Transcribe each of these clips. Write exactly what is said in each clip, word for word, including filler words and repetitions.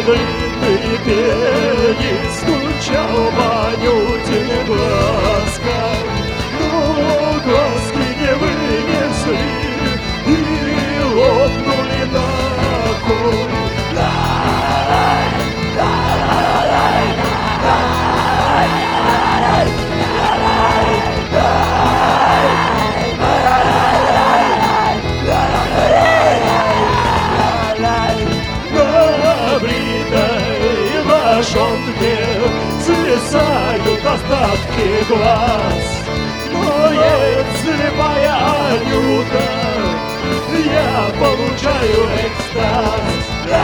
длинные пени, стучал в Анютиных глазках. Но глазки не вынесли и лопнули нахуй. Лошонке свисают остатки глаз. Но если моя Анюта, я получаю экстаз.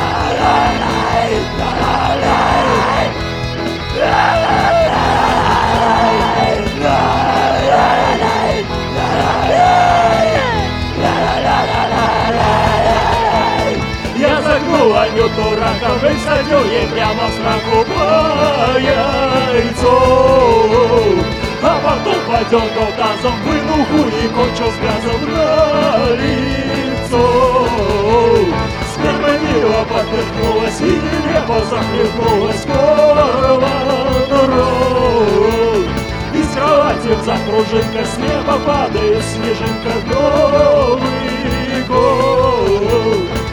Я загнул Анюту раком и всадил ей прямо в сраку по яйцу. А потом подергал тазом, вынул хуй и кончил с газом на лицо. Сперма мило поперхнулась и небо захлебнулась в рот. Из кровати в закружинках с неба падает снежинка. Новый год.